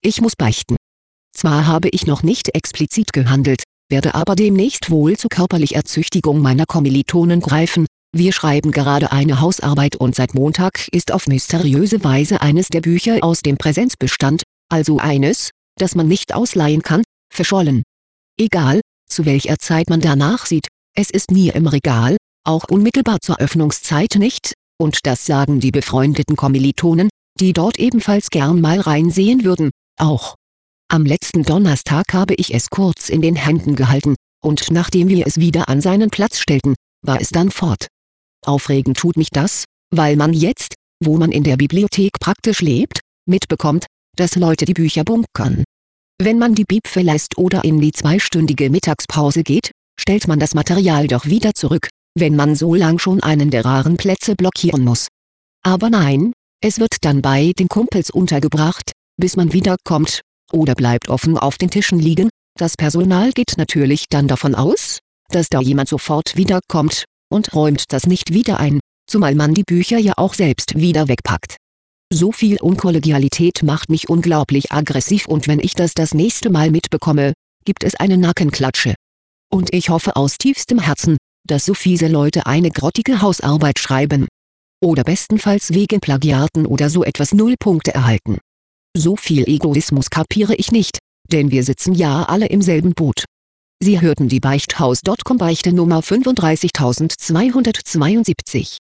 Ich muss beichten. Zwar habe ich noch nicht explizit gehandelt, werde aber demnächst wohl zur körperlicher Erzichtigung meiner Kommilitonen greifen. Wir schreiben gerade eine Hausarbeit und seit Montag ist auf mysteriöse Weise eines der Bücher aus dem Präsenzbestand, also eines, das man nicht ausleihen kann, verschollen. Egal, zu welcher Zeit man danach sieht, es ist nie im Regal, auch unmittelbar zur Öffnungszeit nicht, und das sagen die befreundeten Kommilitonen, die dort ebenfalls gern mal reinsehen würden, auch. Am letzten Donnerstag habe ich es kurz in den Händen gehalten, und nachdem wir es wieder an seinen Platz stellten, war es dann fort. Aufregend tut mich das, weil man jetzt, wo man in der Bibliothek praktisch lebt, mitbekommt, dass Leute die Bücher bunkern. Wenn man die Bib verlässt oder in die 2-stündige Mittagspause geht, stellt man das Material doch wieder zurück, wenn man so lang schon einen der raren Plätze blockieren muss. Aber nein, es wird dann bei den Kumpels untergebracht, bis man wiederkommt, oder bleibt offen auf den Tischen liegen. Das Personal geht natürlich dann davon aus, dass da jemand sofort wiederkommt, und räumt das nicht wieder ein, zumal man die Bücher ja auch selbst wieder wegpackt. So viel Unkollegialität macht mich unglaublich aggressiv, und wenn ich das nächste Mal mitbekomme, gibt es eine Nackenklatsche. Und ich hoffe aus tiefstem Herzen, dass so fiese Leute eine grottige Hausarbeit schreiben. Oder bestenfalls wegen Plagiaten oder so etwas 0 Punkte erhalten. So viel Egoismus kapiere ich nicht, denn wir sitzen ja alle im selben Boot. Sie hörten die Beichthaus.com Beichte Nummer 35272.